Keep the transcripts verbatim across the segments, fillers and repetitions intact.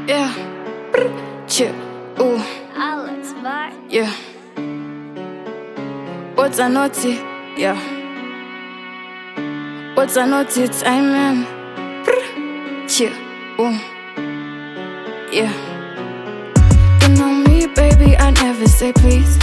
Yeah. Chill. Ooh. Alex Bar. Yeah. What's a naughty? Yeah. What's a naughty timing? Chill. Ooh. Yeah. You know me, baby, I never say please.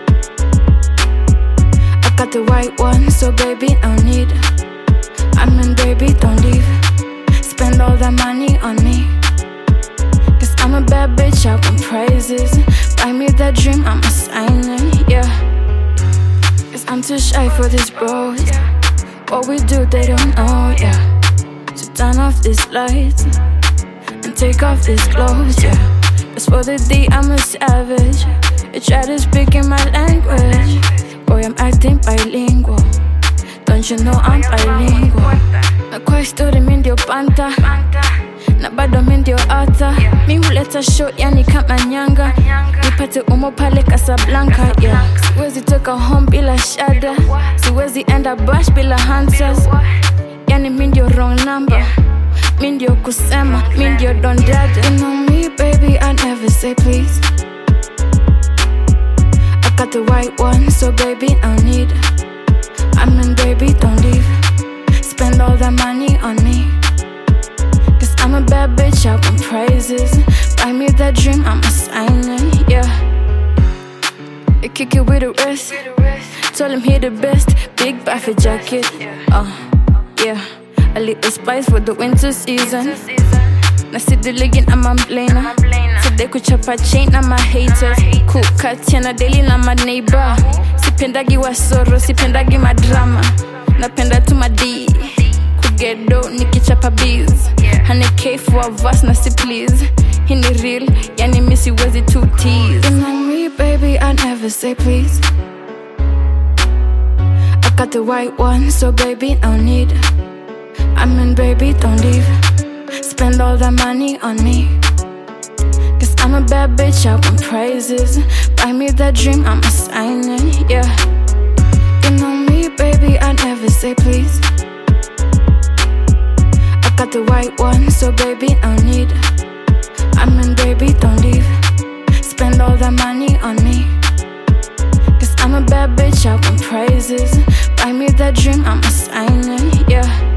I got the right one, so baby, no need. I mean, baby, don't leave. Spend all that money on me. Cause I'm a bad bitch, I want praises. Buy me that dream, I'ma sign it, yeah. Cause I'm too shy for this bros. What we do, they don't know, yeah. So turn off these lights and take off these clothes, yeah. Cause for the D, I'm a savage. You try to speak in my language. Boy, I'm acting bilingual. Don't you know I'm bilingual? Na kwa story mi ndio panta, na bado mi ndio ata. Mi huleta show yani kama nyanga, nipate umo pale Casablanca, yeah. Siwezi toka home bila shada, siwezi enda bash bila hunters. Yani mi ndio wrong number, mi ndio kusema, mi ndio don dada. You know me, baby, I never say please. I got the right one, so baby, no need. I mean, baby, don't leave. Spend all that money on me. Cause I'm a bad bitch, I want praises. Buy me that dream, I'ma sign it, yeah. I kick it with the rest. Told him he the best. Big Buffy jacket. Uh, yeah. A little spice for the winter season. Na see the legging, I'm a blainer. Today kuchapa chain, I'm a haters. Cool cut, yana daily, I'm a neighbor. Sipendagi wasoro, sipendagi madrama. Napenda tu madi kugedo, nikichapa biz. one hundred K for a verse, na si please. Hini real, yani missy wezi two tease. You know me, baby, I never say please. I got the right one, so baby, no need. I mean, baby, don't leave. Spend all that money on me. Cause I'm a bad bitch, I want praises. Buy me that dream, I'ma sign it, yeah. You know me, baby, I never say please. I got the right one, so baby, no need. I mean, baby, don't leave. Spend all that money on me. Cause I'm a bad bitch, I want praises. Buy me that dream, I'ma sign it, yeah.